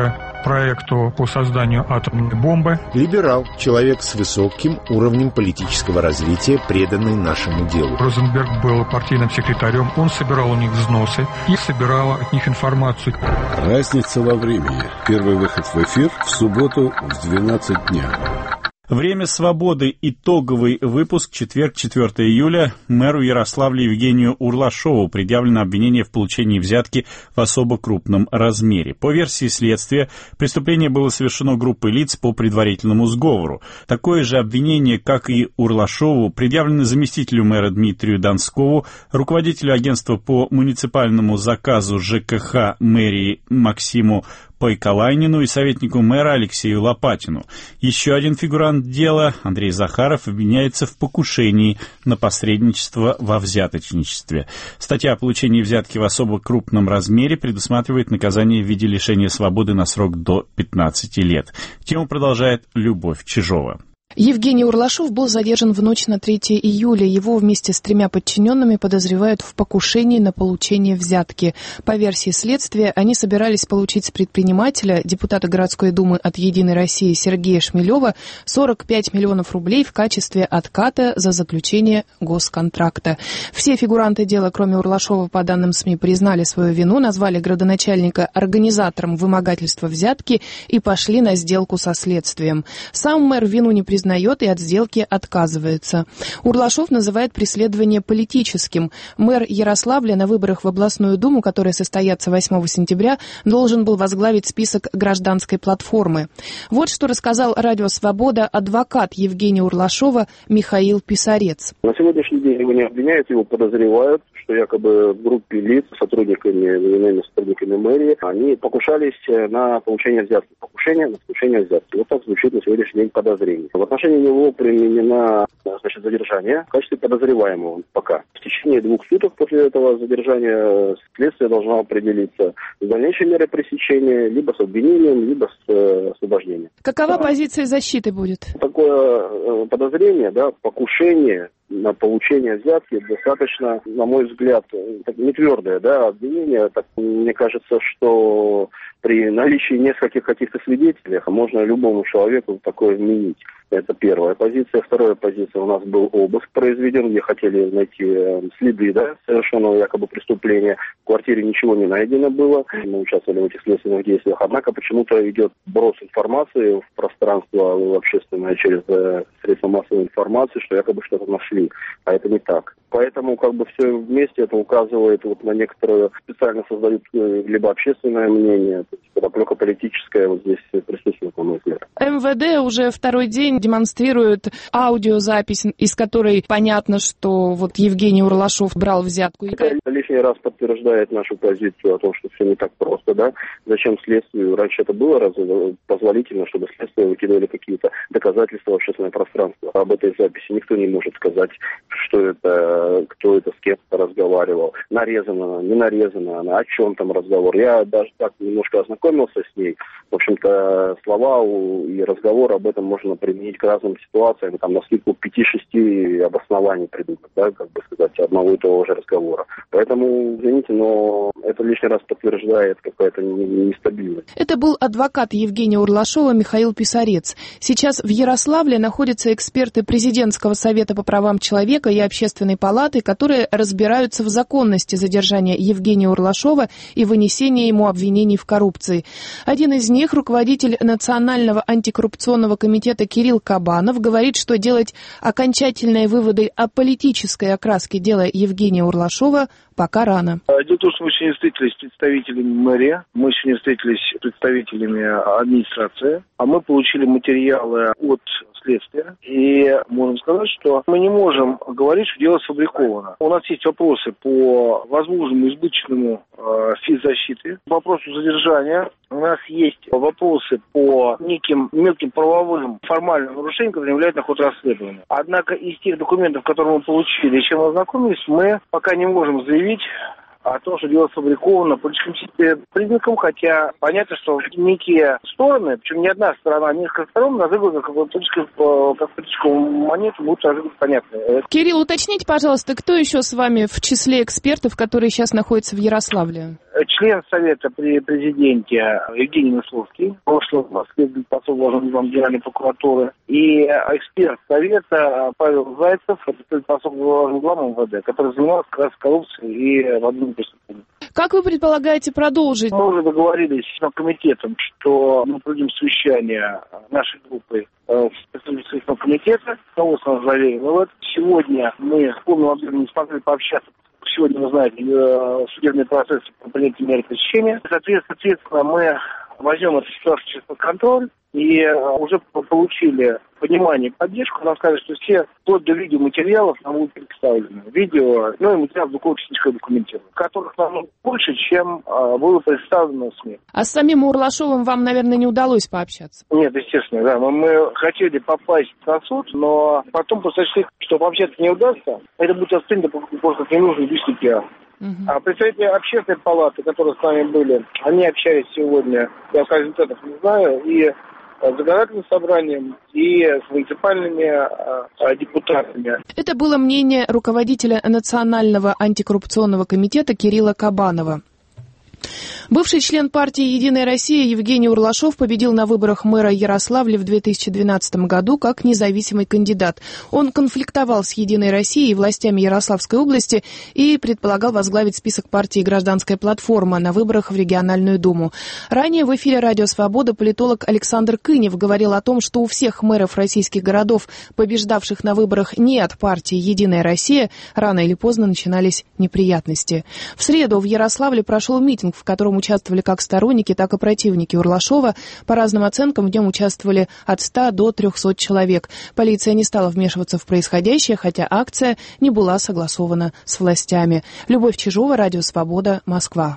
проекту по созданию атомной бомбы. Либерал, человек с высоким уровнем политического развития, преданный нашему делу. Розенберг был партийным секретарем, он собирал у них взносы и собирал от них информацию. Разница во времени. Первый выход в эфир в субботу в двенадцать дня. Время свободы. Итоговый выпуск. Четверг, четвёртого июля. Мэру Ярославля Евгению Урлашову предъявлено обвинение в получении взятки в особо крупном размере. По версии следствия, преступление было совершено группой лиц по предварительному сговору. Такое же обвинение, как и Урлашову, предъявлено заместителю мэра Дмитрию Донскову, руководителю агентства по муниципальному заказу ЖКХ мэрии Максиму Пайкалайнину и советнику мэра Алексею Лопатину. Еще один фигурант дела, Андрей Захаров, обвиняется в покушении на посредничество во взяточничестве. Статья о получении взятки в особо крупном размере предусматривает наказание в виде лишения свободы на срок до пятнадцати лет. Тему продолжает Любовь Чижова. Евгений Урлашов был задержан в ночь на третьего июля. Его вместе с тремя подчиненными подозревают в покушении на получение взятки. По версии следствия, они собирались получить с предпринимателя, депутата городской думы от «Единой России» Сергея Шмелева, сорок пять миллионов рублей в качестве отката за заключение госконтракта. Все фигуранты дела, кроме Урлашова, по данным СМИ, признали свою вину, назвали градоначальника организатором вымогательства взятки и пошли на сделку со следствием. Сам мэр вину не признал и от сделки отказывается. Урлашов называет преследование политическим. Мэр Ярославля на выборах в областную думу, которые состоятся восьмого сентября, должен был возглавить список гражданской платформы. Вот что рассказал Радио Свобода адвокат Евгения Урлашова Михаил Писарец. На сегодняшний день его не обвиняют, его подозревают, что якобы в группе лиц, сотрудниками, иными сотрудниками мэрии, они покушались на получение взятки. Покушение на получение взятки. Вот так звучит на сегодняшний день подозрение. В отношении него применено, значит, задержание в качестве подозреваемого пока. В течение двух суток после этого задержания следствие должно определиться с дальнейшей мерой пресечения, либо с обвинением, либо с э, освобождением. Какова позиция защиты будет? Такое э, подозрение, да, покушение на получение взятки достаточно, на мой взгляд, не твердое, да, обвинение. Так, мне кажется, что при наличии нескольких каких-то свидетелей можно любому человеку такое вменить. Это первая позиция. Вторая позиция. У нас был обыск произведен, где хотели найти следы, да, совершенного якобы преступления. В квартире ничего не найдено было. Мы участвовали в этих следственных действиях. Однако почему-то идет брос информации в пространство в общественное через средства массовой информации, что якобы что-то нашли. А это не так. Поэтому как бы все вместе это указывает вот на некоторые, специально создают либо общественное мнение, подоплека политическая вот здесь присутствует, на мой взгляд. МВД уже второй день демонстрирует аудиозапись, из которой понятно, что вот Евгений Урлашов брал взятку. Это лишний раз подтверждает нашу позицию о том, что все не так просто, да. Зачем следствию? Раньше это было разве позволительно, чтобы следствие выкидывали какие-то доказательства в общественное пространство. Об этой записи никто не может сказать, что это, кто это с кем-то разговаривал. Нарезано, не нарезано, о чем там разговор. Я даже так немножко ознакомился с ней. В общем-то, слова и разговор об этом можно применить к разным ситуациям. Там на скидку пяти-шести обоснований придумать, да, как бы сказать, одного и того же разговора. Поэтому, извините, но это лишний раз подтверждает какая-то нестабильность. Это был адвокат Евгения Урлашова Михаил Писарец. Сейчас в Ярославле находятся эксперты Президентского совета по правам человека и Общественной палаты, которые разбираются в законности задержания Евгения Урлашова и вынесения ему обвинений в коррупции. Один из них, руководитель Национального антикоррупционного комитета Кирилл Кабанов, говорит, что делать окончательные выводы о политической окраске дела Евгения Урлашова пока рано. Дело в том, что мы сегодня встретились с представителями мэрии, мы сегодня встретились с представителями администрации, а мы получили материалы от следствия. И можем сказать, что мы не можем говорить, что дело сфабриковано. У нас есть вопросы по возможному избыточному э, физзащиты, по вопросу задержания. У нас есть вопросы по неким мелким правовым формальным нарушениям, которые влияют на ход расследования. Однако из тех документов, которые мы получили и чем мы ознакомились, мы пока не можем заявить о том, что дело сфабриковано по политическим признакам, хотя понятно, что некие стороны, причем не одна сторона, а несколько сторон разыгрывают как политическую монету, будут разыгрывать понятно. Кирилл, уточните, пожалуйста, кто еще с вами в числе экспертов, которые сейчас находятся в Ярославле? член Совета при президенте Евгений Мысловский, прошлый в Москве посол главного генеральной прокуратуры, и эксперт Совета Павел Зайцев, это посол главного МВД, который занимался как раз коррупцией и водными преступлениями. Как вы предполагаете продолжить? Мы уже договорились с комитетом, что мы проведем совещание нашей группы с представителем комитета, того нас заверено в этом. Сегодня мы в полном объеме не смогли пообщаться. Сегодня, вы знаете, судебный процесс по принятию меры пресечения. Соответственно, мы возьмем эту ситуацию под контроль и уже получили понимание и поддержку. Нам сказали, что все вплоть до видеоматериалов нам будут представлены. Видео, ну и материал техническое документирование, которых нам больше, чем а, было представлено в СМИ. А с самим Урлашовым вам, наверное, не удалось пообщаться? Нет, естественно, да. Мы, мы хотели попасть на суд, но потом посочли, что пообщаться не удастся. Это будет воспринято просто как ненужный лишний пиар. Uh-huh. А представители общественной палаты, которые с нами были, они общались сегодня, я результатов не знаю, и с законодательным собранием, и с муниципальными а, депутатами. Это было мнение руководителя Национального антикоррупционного комитета Кирилла Кабанова. Бывший член партии «Единая Россия» Евгений Урлашов победил на выборах мэра Ярославля в две тысячи двенадцатом году как независимый кандидат. Он конфликтовал с «Единой Россией» и властями Ярославской области и предполагал возглавить список партии «Гражданская платформа» на выборах в региональную думу. Ранее в эфире «Радио Свобода» политолог Александр Кынев говорил о том, что у всех мэров российских городов, побеждавших на выборах не от партии «Единая Россия», рано или поздно начинались неприятности. В среду в Ярославле прошел митинг, в котором участвовали как сторонники, так и противники Урлашова. По разным оценкам в нем участвовали от ста до трехсот человек. Полиция не стала вмешиваться в происходящее, хотя акция не была согласована с властями. Любовь Чижова, Радио Свобода, Москва.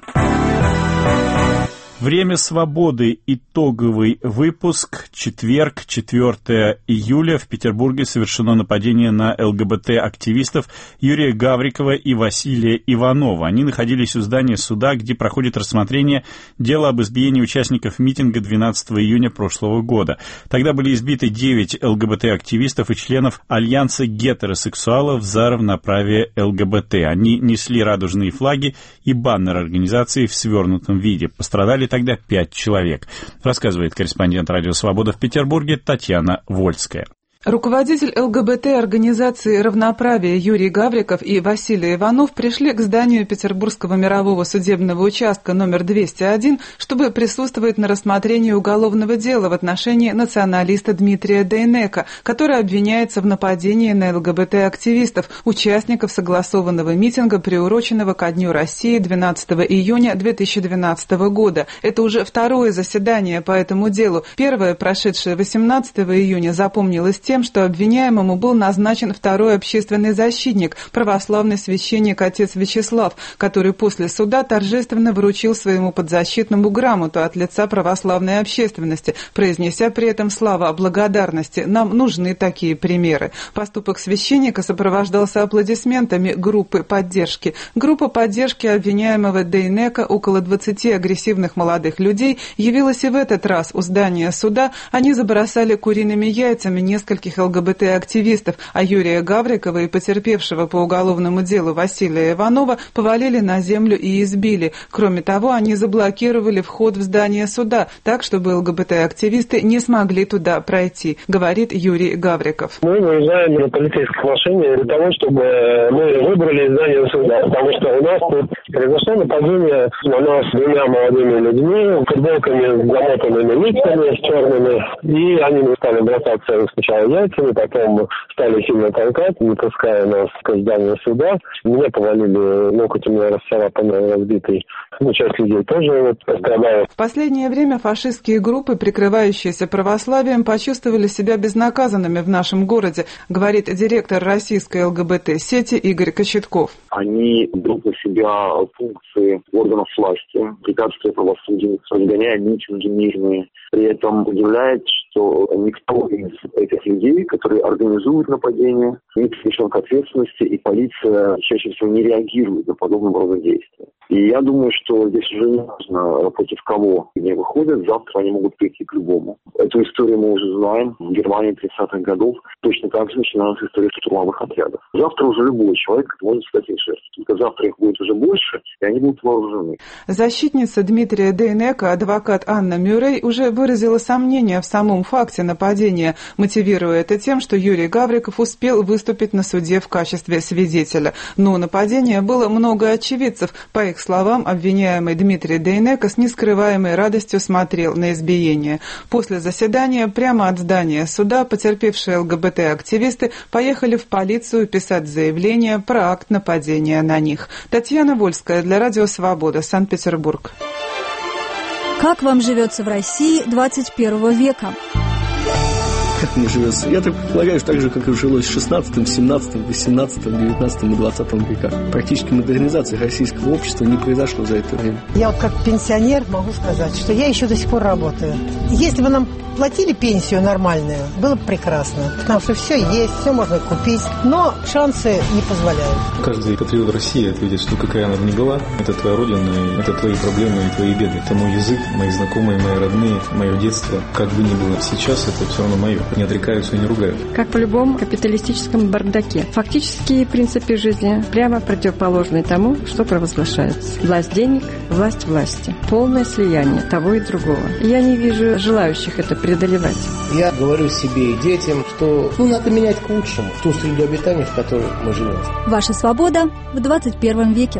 Время свободы. Итоговый выпуск. Четверг, четвёртого июля. В Петербурге совершено нападение на ЛГБТ-активистов Юрия Гаврикова и Василия Иванова. Они находились у здания суда, где проходит рассмотрение дела об избиении участников митинга двенадцатого июня прошлого года. Тогда были избиты девять ЛГБТ-активистов и членов Альянса гетеросексуалов за равноправие ЛГБТ. Они несли радужные флаги и баннер организации в свернутом виде. Пострадали тогда пять человек, рассказывает корреспондент «Радио Свобода» в Петербурге Татьяна Вольская. Руководитель ЛГБТ-организации «Равноправие» Юрий Гавриков и Василий Иванов пришли к зданию Петербургского мирового судебного участка номер двести один, чтобы присутствовать на рассмотрении уголовного дела в отношении националиста Дмитрия Дейнека, который обвиняется в нападении на ЛГБТ-активистов, участников согласованного митинга, приуроченного ко Дню России двенадцатого июня две тысячи двенадцатого года. Это уже второе заседание по этому делу. Первое, прошедшее восемнадцатого июня, запомнилось тем, что обвиняемому был назначен второй общественный защитник, православный священник отец Вячеслав, который после суда торжественно вручил своему подзащитному грамоту от лица православной общественности, произнеся при этом слова благодарности. Нам нужны такие примеры. Поступок священника сопровождался аплодисментами группы поддержки. Группа поддержки обвиняемого Дейнека, около двадцати агрессивных молодых людей, явилась и в этот раз у здания суда. Они забросали куриными яйцами нескольких ЛГБТ-активистов, а Юрия Гаврикова и потерпевшего по уголовному делу Василия Иванова повалили на землю и избили. Кроме того, они заблокировали вход в здание суда, так, чтобы ЛГБТ-активисты не смогли туда пройти, говорит Юрий Гавриков. Мы выезжаем на полицейской машине для того, чтобы мы выбрали здание суда, потому что у нас тут произошло нападение на нас двумя молодыми людьми, футболками с замотанными лицами, с черными, и они стали бросаться сначала яйцами, потом стали сильно толкать, не пуская нас к зданию суда. Меня повалили, локоть у меня расцарапанный, разбитый. Ну, часть людей тоже вот пострадала. В последнее время фашистские группы, прикрывающиеся православием, почувствовали себя безнаказанными в нашем городе, говорит директор российской ЛГБТ-сети Игорь Кочетков. Они берут на себя функции органов власти, препятствия правосудию, разгоняя митинги мирные. При этом удивляет, что никто из этих людей, которые организуют нападения, не привлечен к ответственности, и полиция чаще всего не реагирует на подобного рода действия. И я думаю, что здесь уже не важно, против кого они выходят, завтра они могут прийти к любому. Эту историю мы уже знаем. В Германии тридцатых годов точно так же начиналась история штурмовых отрядов. Завтра уже любой человек может стать их жертвой. Только завтра их будет уже больше, и они будут вооружены. Защитница Дмитрия Дейнека, адвокат Анна Мюррей, уже выразила сомнения в самом факте нападения, мотивируя это тем, что Юрий Гавриков успел выступить на суде в качестве свидетеля. Но нападения было много очевидцев. По их словам, обвиняемый Дмитрий Дейнека с нескрываемой радостью смотрел на избиение. После заседания прямо от здания суда потерпевшие ЛГБТ-активисты поехали в полицию писать заявление про акт нападения на них. Татьяна Вольская для Радио Свобода, Санкт-Петербург. Как вам живется в России двадцать первого века? Как мне живется? Я так предполагаю, что так же, как и жилось в шестнадцатом, семнадцатом, восемнадцатом, девятнадцатом и двадцатом веках. Практически модернизация российского общества не произошло за это время. Я вот как пенсионер могу сказать, что я еще до сих пор работаю. Если бы нам платили пенсию нормальную, было бы прекрасно. Потому что все есть, все можно купить, но шансы не позволяют. Каждый патриот России ответит, что какая она бы ни была, это твоя родина, это твои проблемы и твои беды. Это мой язык, мои знакомые, мои родные, мое детство. Как бы ни было сейчас, это все равно мое. Не отрекаются и не ругают. Как в любом капиталистическом бардаке. Фактические принципы жизни прямо противоположны тому, что провозглашается. Власть денег, власть власти. Полное слияние того и другого. Я не вижу желающих это преодолевать. Я говорю себе и детям, что ну, надо менять к лучшему ту среду обитания, в которой мы живем. Ваша свобода в двадцать первом веке.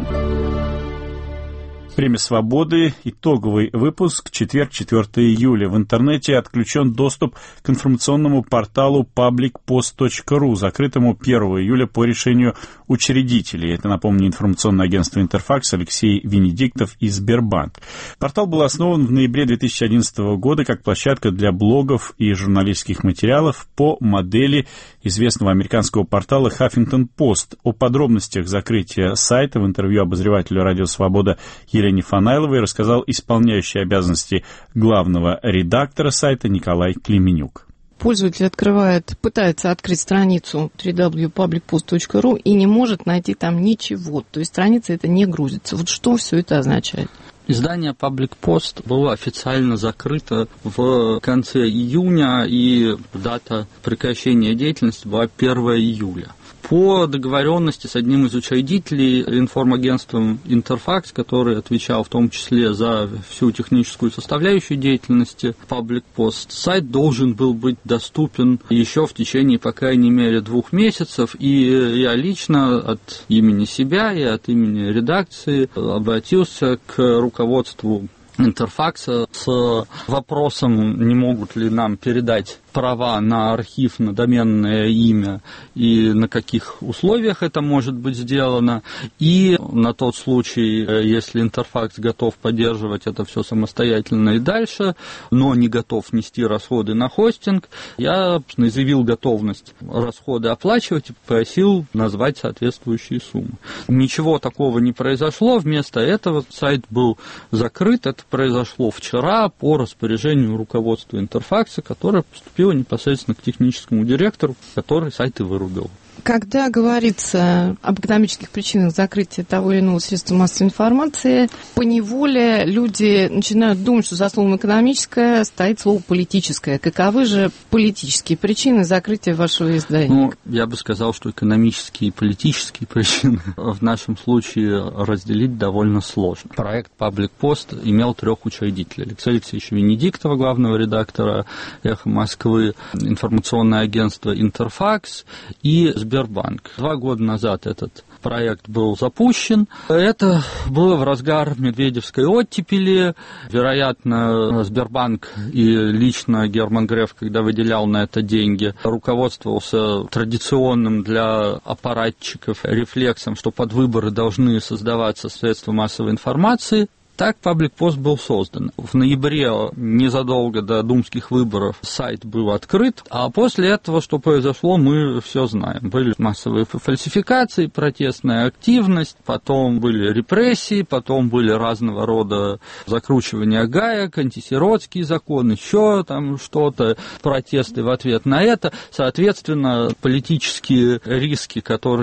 Время свободы. Итоговый выпуск. Четверг, четвёртого июля. В интернете отключен доступ к информационному порталу паблик пост точка ру, закрытому первого июля по решению учредителей. Это, напомню, информационное агентство «Интерфакс», Алексей Венедиктов и Сбербанк. Портал был основан в ноябре две тысячи одиннадцатого года как площадка для блогов и журналистских материалов по модели известного американского портала «Хаффингтон Пост». О подробностях закрытия сайта в интервью обозревателю «Радио Свобода» Елене Фанайловой рассказал исполняющий обязанности главного редактора сайта Николай Клименюк. Пользователь открывает, пытается открыть страницу дабл ю дабл ю дабл ю точка паблик пост точка ру и не может найти там ничего. То есть страница эта не грузится. Вот что все это означает? Издание Public Post было официально закрыто в конце июня, и дата прекращения деятельности была первого июля. По договоренности с одним из учредителей, информагентством «Интерфакс», который отвечал в том числе за всю техническую составляющую деятельности Public Post, сайт должен был быть доступен еще в течение, по крайней мере, двух месяцев, и я лично от имени себя и от имени редакции обратился к руководству Интерфакса с вопросом, не могут ли нам передать права на архив, на доменное имя и на каких условиях это может быть сделано. И на тот случай, если Интерфакс готов поддерживать это все самостоятельно и дальше, но не готов нести расходы на хостинг, я заявил готовность расходы оплачивать и попросил назвать соответствующие суммы. Ничего такого не произошло, вместо этого сайт был закрыт. Это произошло вчера по распоряжению руководства Интерфакса, которое поступило непосредственно к техническому директору, который сайт и вырубил. Когда говорится об экономических причинах закрытия того или иного средства массовой информации, поневоле люди начинают думать, что за словом «экономическое» стоит слово «политическое». Каковы же политические причины закрытия вашего издания? Ну, я бы сказал, что экономические и политические причины в нашем случае разделить довольно сложно. Проект Public Post имел трех учредителей. Алексея Алексеевича Венедиктова, главного редактора «Эхо Москвы», информационное агентство «Интерфакс» и Сбербанк. Два года назад этот проект был запущен. Это было в разгар медведевской оттепели. Вероятно, Сбербанк и лично Герман Греф, когда выделял на это деньги, руководствовался традиционным для аппаратчиков рефлексом, что под выборы должны создаваться средства массовой информации. Так Public Post был создан. В ноябре, незадолго до думских выборов, сайт был открыт, а после этого, что произошло, мы все знаем. Были массовые фальсификации, протестная активность, потом были репрессии, потом были разного рода закручивания гаек, антисиротский закон, еще там что-то, протесты в ответ на это. Соответственно, политические риски, которые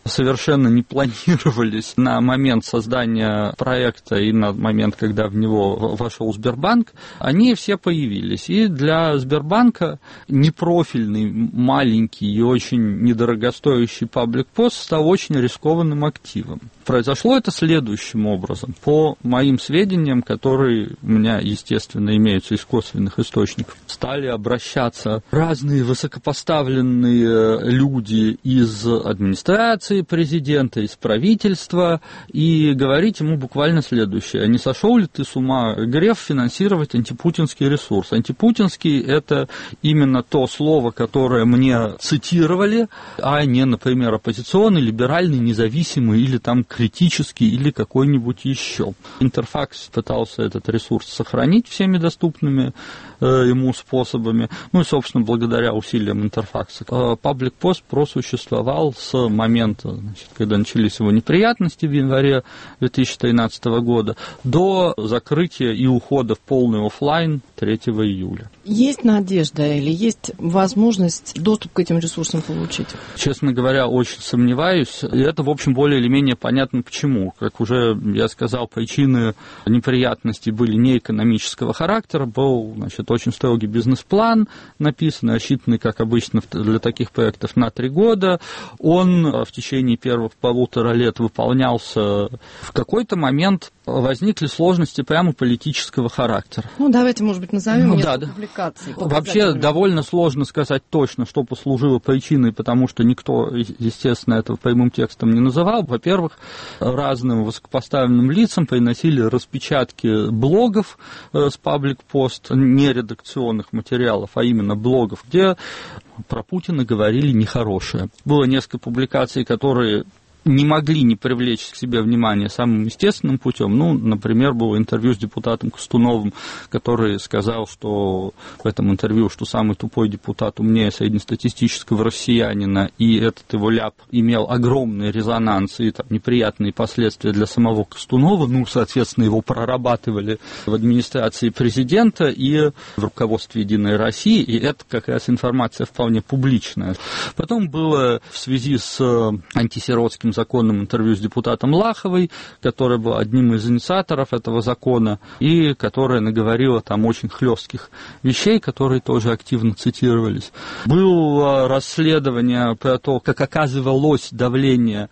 совершенно не планировались на момент создания проекта и на момент, когда в него вошел Сбербанк, они все появились. И для Сбербанка непрофильный, маленький и очень недорогостоящий паблик-пост стал очень рискованным активом. Произошло это следующим образом. По моим сведениям, которые у меня, естественно, имеются из косвенных источников, стали обращаться разные высокопоставленные люди из администрации президента, из правительства, и говорить ему буквально следующее. Не сошел ли ты с ума, Греф, финансировать антипутинский ресурс? Антипутинский – это именно то слово, которое мне цитировали, а не, например, оппозиционный, либеральный, независимый или там критический или какой-нибудь еще. Интерфакс пытался этот ресурс сохранить всеми доступными э, ему способами. Ну и, собственно, благодаря усилиям Интерфакса. Паблик-пост просуществовал с момента, значит, когда начались его неприятности в январе две тысячи тринадцатого года, до закрытия и ухода в полный офлайн третьего июля. Есть надежда или есть возможность доступ к этим ресурсам получить? Честно говоря, очень сомневаюсь. И это, в общем, более или менее понятно почему. Как уже я сказал, причины неприятностей были не экономического характера. Был, значит, очень строгий бизнес-план написан, рассчитанный, как обычно, для таких проектов на три года. Он в течение первых полутора лет выполнялся. В какой-то момент возникли сложности прямо политического характера. Ну, давайте, может быть, назовем ну, несколько да, публикаций. Вообще довольно сложно сказать точно, что послужило причиной, потому что никто, естественно, этого прямым текстом не называл. Во-первых, разным высокопоставленным лицам приносили распечатки блогов с паблик-пост, не редакционных материалов, а именно блогов, где про Путина говорили нехорошее. Было несколько публикаций, которые не могли не привлечь к себе внимание самым естественным путем. Ну, например, было интервью с депутатом Костуновым, который сказал, что в этом интервью, что самый тупой депутат умнее среднестатистического россиянина, и этот его ляп имел огромный резонанс и там, неприятные последствия для самого Костунова. Ну, соответственно, его прорабатывали в администрации президента и в руководстве «Единой России», и это как раз информация вполне публичная. Потом было в связи с антисиротским законном интервью с депутатом Лаховой, которая была одним из инициаторов этого закона и которая наговорила там очень хлестких вещей, которые тоже активно цитировались. Было расследование про то, как оказывалось давление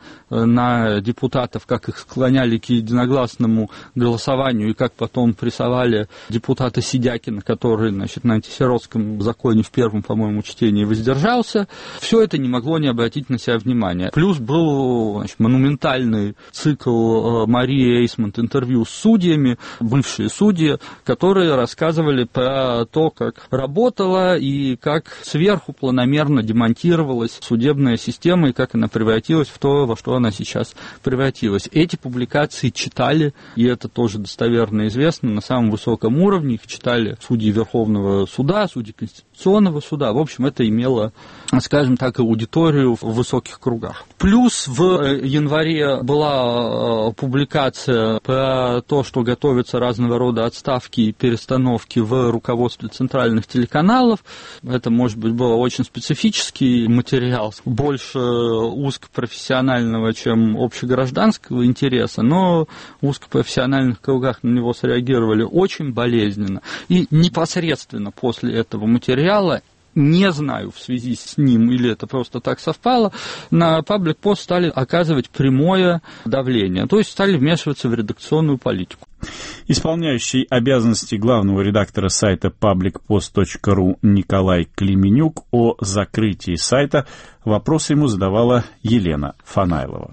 на депутатов, как их склоняли к единогласному голосованию и как потом прессовали депутата Сидякина, который, значит, на антисиротском законе в первом, по-моему, чтении воздержался. Все это не могло не обратить на себя внимания. Плюс был, значит, монументальный цикл Марии Эйсмонт интервью с судьями, бывшие судьи, которые рассказывали про то, как работала и как сверху планомерно демонтировалась судебная система и как она превратилась в то, во что она сейчас превратилась. Эти публикации читали, и это тоже достоверно известно, на самом высоком уровне. Их читали судьи Верховного суда, судьи Конституционного суда. В общем, это имело, скажем так, аудиторию в высоких кругах. Плюс в январе была публикация про то, что готовятся разного рода отставки и перестановки в руководстве центральных телеканалов. Это, может быть, был очень специфический материал, больше узкопрофессионального, чем общегражданского интереса, но в узкопрофессиональных кругах на него среагировали очень болезненно. И непосредственно после этого материала, не знаю, в связи с ним или это просто так совпало, на паблик-пост стали оказывать прямое давление, то есть стали вмешиваться в редакционную политику. Исполняющий обязанности главного редактора сайта паблик пост точка ру Николай Клименюк о закрытии сайта вопросы ему задавала Елена Фанайлова.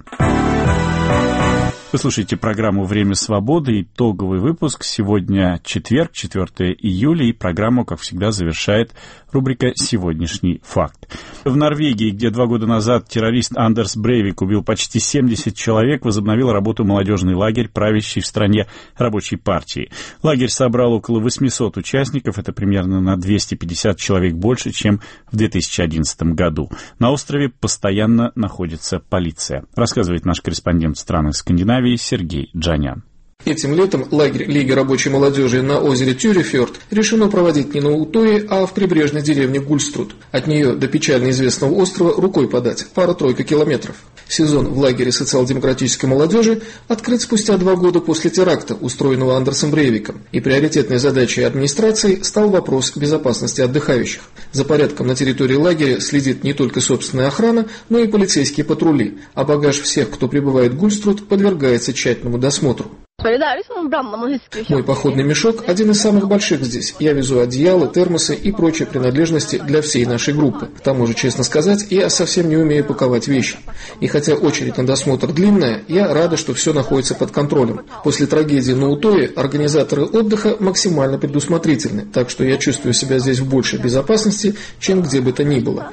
Вы слушаете программу «Время свободы», итоговый выпуск. Сегодня четверг, четвёртого июля, и программу, как всегда, завершает рубрика «Сегодняшний факт». В Норвегии, где два года назад террорист Андерс Брейвик убил почти семьдесят человек, возобновил работу молодежный лагерь, правящий в стране рабочей партии. Лагерь собрал около восемьсот участников, это примерно на двести пятьдесят человек больше, чем в две тысячи одиннадцатом году. На острове постоянно находится полиция, рассказывает наш корреспондент страны Скандинавии Сергей Джанян. Этим летом лагерь Лиги рабочей молодежи на озере Тюрефьорд решено проводить не на Утое, а в прибрежной деревне Гульструд. От нее до печально известного острова рукой подать, пара-тройка километров. Сезон в лагере социал-демократической молодежи открыт спустя два года после теракта, устроенного Андерсом Брейвиком, и приоритетной задачей администрации стал вопрос безопасности отдыхающих. За порядком на территории лагеря следит не только собственная охрана, но и полицейские патрули, а багаж всех, кто прибывает в Гульструд, подвергается тщательному досмотру. Мой походный мешок – один из самых больших здесь. Я везу одеяло, термосы и прочие принадлежности для всей нашей группы. К тому же, честно сказать, я совсем не умею паковать вещи. И хотя очередь на досмотр длинная, я рада, что все находится под контролем. После трагедии на Утое организаторы отдыха максимально предусмотрительны, так что я чувствую себя здесь в большей безопасности, чем где бы то ни было.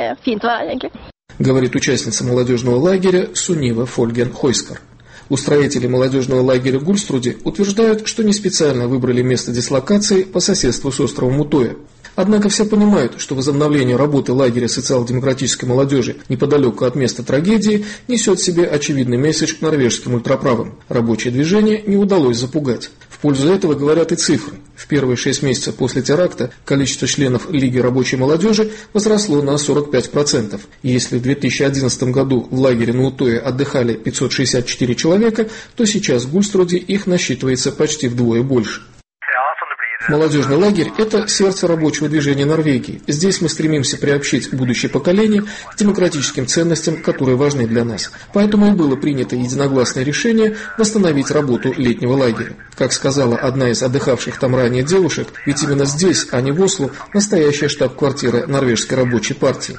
Говорит участница молодежного лагеря Сунива Фольген Хойскар. Устроители молодежного лагеря в Гульструде утверждают, что не специально выбрали место дислокации по соседству с островом Утоя. Однако все понимают, что возобновление работы лагеря социал-демократической молодежи неподалеку от места трагедии несет в себе очевидный месседж к норвежским ультраправым. Рабочее движение не удалось запугать. В пользу этого говорят и цифры. В первые шесть месяцев после теракта количество членов Лиги рабочей молодежи возросло на сорок пять процентов. И если в две тысячи одиннадцатом году в лагере на Утое отдыхали пятьсот шестьдесят четыре человека, то сейчас в Гульструде их насчитывается почти вдвое больше. Молодежный лагерь – это сердце рабочего движения Норвегии. Здесь мы стремимся приобщить будущее поколение к демократическим ценностям, которые важны для нас. Поэтому и было принято единогласное решение восстановить работу летнего лагеря. Как сказала одна из отдыхавших там ранее девушек, ведь именно здесь, а не в Осло, настоящая штаб-квартира норвежской рабочей партии.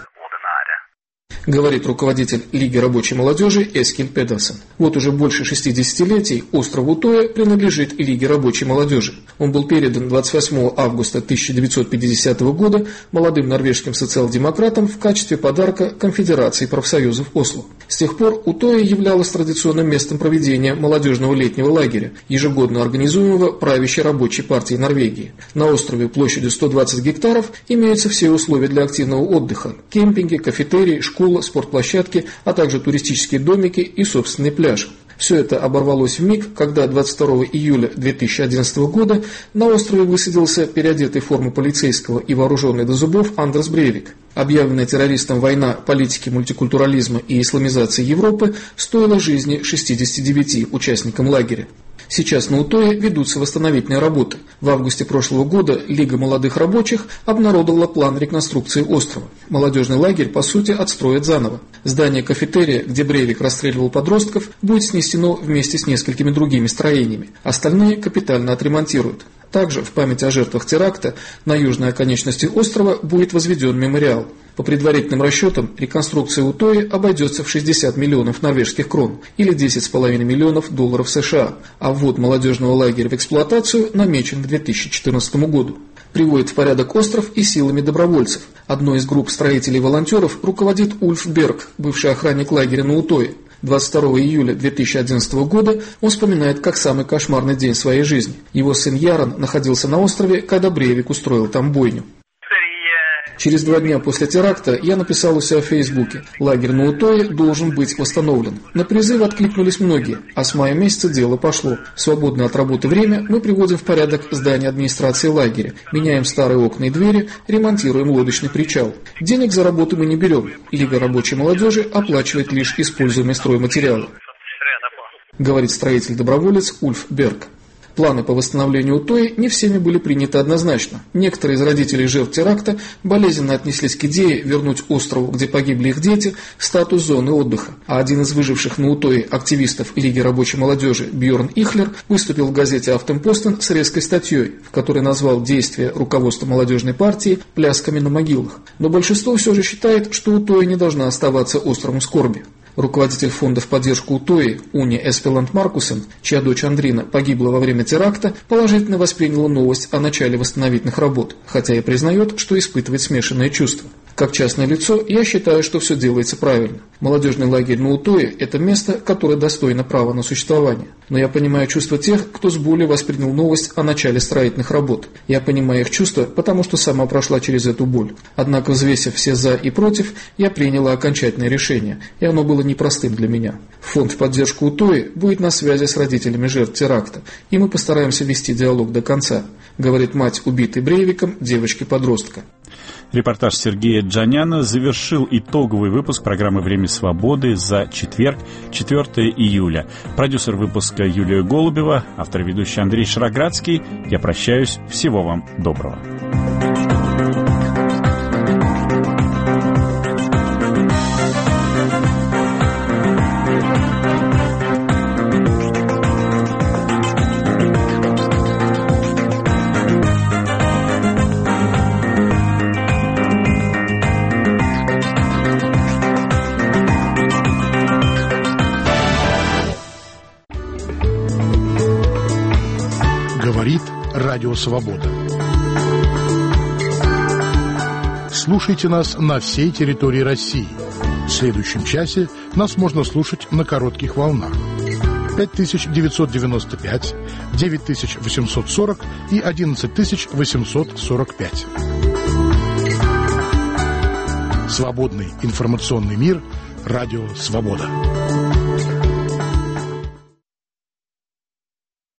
Говорит руководитель Лиги рабочей молодежи Эскиль Педерсон. Вот уже больше шестидесятилетий остров Утоя принадлежит Лиге рабочей молодежи. Он был передан двадцать восьмого августа тысяча девятьсот пятидесятого года молодым норвежским социал-демократам в качестве подарка Конфедерации профсоюзов Осло. С тех пор Утоя являлось традиционным местом проведения молодежного летнего лагеря, ежегодно организуемого правящей рабочей партией Норвегии. На острове площадью сто двадцать гектаров имеются все условия для активного отдыха – кемпинги, кафетерии, школы, спортплощадки, а также туристические домики и собственный пляж. Все это оборвалось вмиг, когда двадцать второго июля две тысячи одиннадцатого года на острове высадился переодетый в форму полицейского и вооруженный до зубов Андерс Брейвик. Объявленная террористом война политики мультикультурализма и исламизации Европы стоила жизни шестидесяти девяти участникам лагеря. Сейчас на Утое ведутся восстановительные работы. В августе прошлого года Лига молодых рабочих обнародовала план реконструкции острова. Молодежный лагерь, по сути, отстроят заново. Здание кафетерия, где Брейвик расстреливал подростков, будет снесено вместе с несколькими другими строениями. Остальные капитально отремонтируют. Также в память о жертвах теракта на южной оконечности острова будет возведен мемориал. По предварительным расчетам, реконструкция Утои обойдется в шестьдесят миллионов норвежских крон или десять с половиной миллионов долларов США, а ввод молодежного лагеря в эксплуатацию намечен к две тысячи четырнадцатому году. Приводит в порядок остров и силами добровольцев. Одной из групп строителей и волонтеров руководит Ульф Берг, бывший охранник лагеря на Утое. двадцать второго июля две тысячи одиннадцатого года он вспоминает как самый кошмарный день своей жизни. Его сын Ярон находился на острове, когда Брейвик устроил там бойню. Через два дня после теракта я написал у себя в Фейсбуке: лагерь на Утое должен быть восстановлен. На призыв откликнулись многие, а с мая месяца дело пошло. В свободное от работы время мы приводим в порядок здание администрации лагеря, меняем старые окна и двери, ремонтируем лодочный причал. Денег за работу мы не берем. Лига рабочей молодежи оплачивает лишь используемые стройматериалы. Говорит строитель-доброволец Ульф Берг. Планы по восстановлению Утои не всеми были приняты однозначно. Некоторые из родителей жертв теракта болезненно отнеслись к идее вернуть острову, где погибли их дети, статус зоны отдыха. А один из выживших на Утое активистов Лиги рабочей молодежи Бьорн Ихлер выступил в газете «Афтенпостен» с резкой статьей, в которой назвал действия руководства молодежной партии плясками на могилах. Но большинство все же считает, что Утоя не должна оставаться островом скорби. Руководитель фонда в поддержку Утои Уни Эспеланд Маркусен, чья дочь Андрина погибла во время теракта, положительно восприняла новость о начале восстановительных работ, хотя и признает, что испытывает смешанные чувства. Как частное лицо, я считаю, что все делается правильно. Молодежный лагерь на Утое – это место, которое достойно права на существование. Но я понимаю чувства тех, кто с болью воспринял новость о начале строительных работ. Я понимаю их чувства, потому что сама прошла через эту боль. Однако, взвесив все «за» и «против», я приняла окончательное решение, и оно было непростым для меня. Фонд в поддержку Утои будет на связи с родителями жертв теракта, и мы постараемся вести диалог до конца, говорит мать убитой Брейвиком девочки-подростка. Репортаж Сергея Джаняна завершил итоговый выпуск программы «Время свободы» за четверг, четвёртого июля. Продюсер выпуска Юлия Голубева, автор и ведущий Андрей Шароградский. Я прощаюсь. Всего вам доброго. Радио Свобода. Слушайте нас на всей территории России. В следующем часе нас можно слушать на коротких волнах. пять тысяч девятьсот девяносто пять, девять тысяч восемьсот сорок и одиннадцать тысяч восемьсот сорок пять. Свободный информационный мир. Радио Свобода.